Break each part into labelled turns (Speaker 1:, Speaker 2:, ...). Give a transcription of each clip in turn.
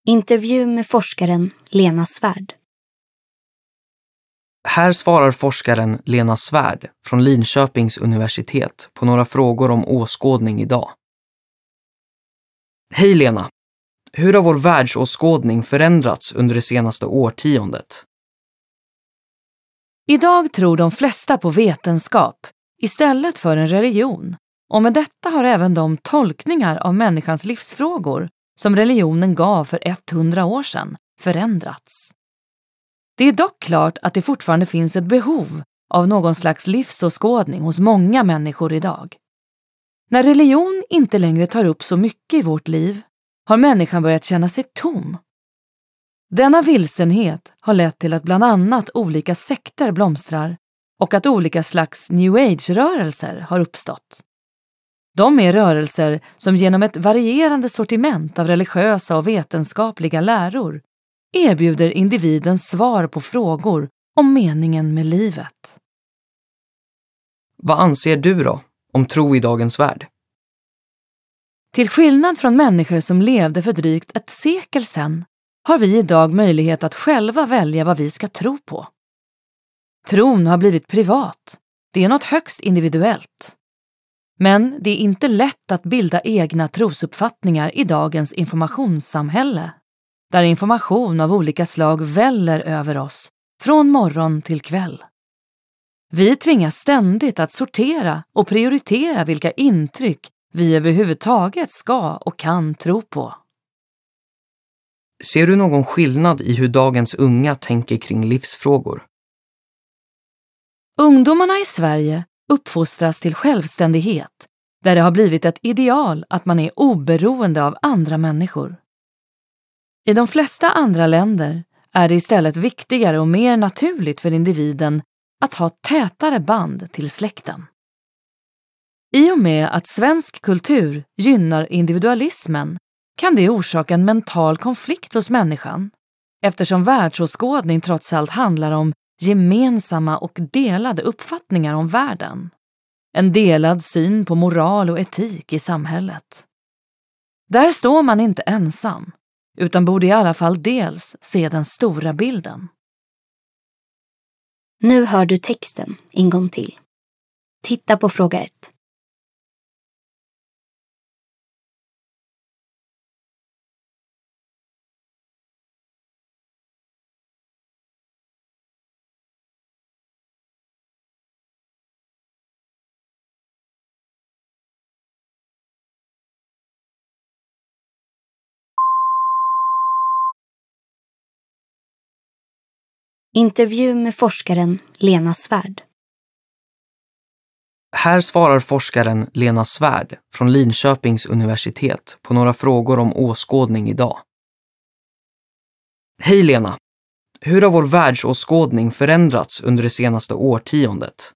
Speaker 1: Intervju med forskaren Lena Svärd.
Speaker 2: Här svarar forskaren Lena Svärd från Linköpings universitet på några frågor om åskådning idag. Hej Lena! Hur har vår världsåskådning förändrats under det senaste årtiondet?
Speaker 3: Idag tror de flesta på vetenskap istället för en religion, och med detta har även de tolkningar av människans livsfrågor som religionen gav för 100 år sedan förändrats. Det är dock klart att det fortfarande finns ett behov av någon slags livsåskådning hos många människor idag. När religion inte längre tar upp så mycket i vårt liv har människan börjat känna sig tom. Denna vilsenhet har lett till att bland annat olika sekter blomstrar och att olika slags New Age-rörelser har uppstått. De är rörelser som genom ett varierande sortiment av religiösa och vetenskapliga läror erbjuder individen svar på frågor om meningen med livet.
Speaker 2: Vad anser du då om tro i dagens värld?
Speaker 3: Till skillnad från människor som levde för drygt ett sekel sedan har vi idag möjlighet att själva välja vad vi ska tro på. Tron har blivit privat. Det är något högst individuellt. Men det är inte lätt att bilda egna trosuppfattningar i dagens informationssamhälle, där information av olika slag väller över oss från morgon till kväll. Vi tvingas ständigt att sortera och prioritera vilka intryck vi överhuvudtaget ska och kan tro på.
Speaker 2: Ser du någon skillnad i hur dagens unga tänker kring livsfrågor?
Speaker 3: Ungdomarna i Sverige uppfostras till självständighet, där det har blivit ett ideal att man är oberoende av andra människor. I de flesta andra länder är det istället viktigare och mer naturligt för individen att ha tätare band till släkten. I och med att svensk kultur gynnar individualismen kan det orsaka en mental konflikt hos människan, eftersom världsåskådning trots allt handlar om gemensamma och delade uppfattningar om världen. En delad syn på moral och etik i samhället. Där står man inte ensam, utan borde i alla fall dels se den stora bilden.
Speaker 1: Nu hör du texten en gång till. Titta på fråga 1. Intervju med forskaren Lena Svärd.
Speaker 2: Här svarar forskaren Lena Svärd från Linköpings universitet på några frågor om åskådning idag. Hej Lena! Hur har vår världsåskådning förändrats under det senaste årtiondet?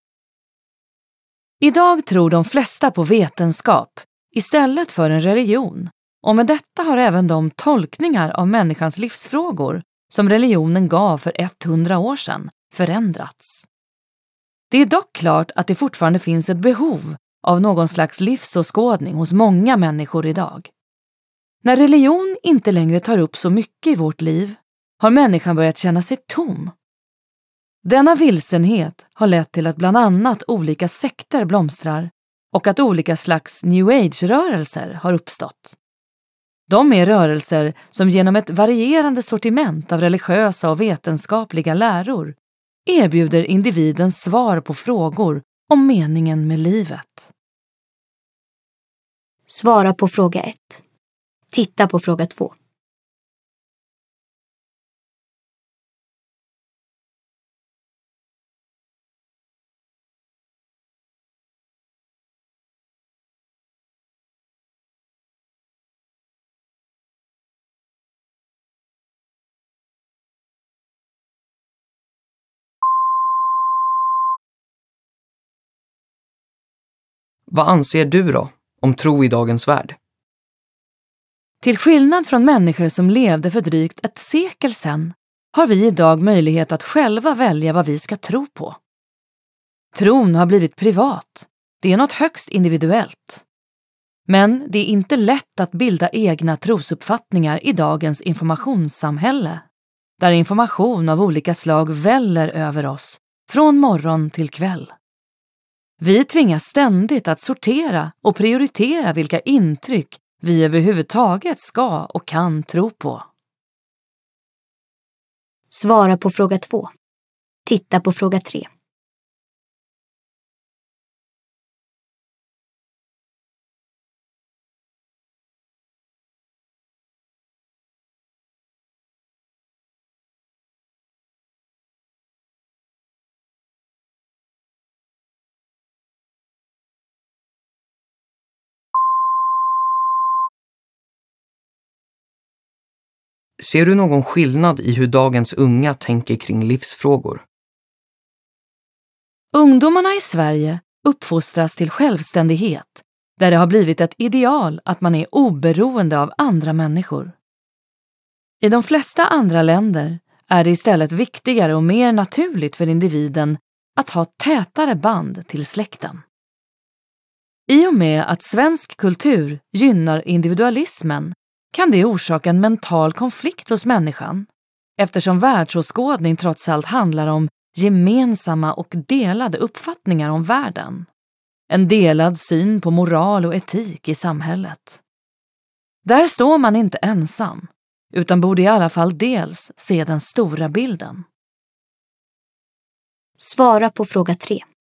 Speaker 3: Idag tror de flesta på vetenskap istället för en religion, och med detta har även de tolkningar av människans livsfrågor som religionen gav för 100 år sedan förändrats. Det är dock klart att det fortfarande finns ett behov av någon slags livsåskådning hos många människor idag. När religion inte längre tar upp så mycket i vårt liv har människan börjat känna sig tom. Denna vilsenhet har lett till att bland annat olika sekter blomstrar och att olika slags New Age-rörelser har uppstått. De är rörelser som genom ett varierande sortiment av religiösa och vetenskapliga läror erbjuder individen svar på frågor om meningen med livet.
Speaker 1: Svara på fråga 1. Titta på fråga 2.
Speaker 2: Vad anser du då om tro i dagens värld?
Speaker 3: Till skillnad från människor som levde för drygt ett sekel sedan har vi idag möjlighet att själva välja vad vi ska tro på. Tron har blivit privat. Det är något högst individuellt. Men det är inte lätt att bilda egna trosuppfattningar i dagens informationssamhälle, där information av olika slag väller över oss från morgon till kväll. Vi tvingas ständigt att sortera och prioritera vilka intryck vi överhuvudtaget ska och kan tro på.
Speaker 1: Svara på fråga 2. Titta på fråga 3.
Speaker 2: Ser du någon skillnad i hur dagens unga tänker kring livsfrågor?
Speaker 3: Ungdomarna i Sverige uppfostras till självständighet, där det har blivit ett ideal att man är oberoende av andra människor. I de flesta andra länder är det istället viktigare och mer naturligt för individen att ha tätare band till släkten. I och med att svensk kultur gynnar individualismen kan det orsaka en mental konflikt hos människan, eftersom världsåskådning trots allt handlar om gemensamma och delade uppfattningar om världen. En delad syn på moral och etik i samhället. Där står man inte ensam, utan borde i alla fall dels se den stora bilden.
Speaker 1: Svara på fråga 3.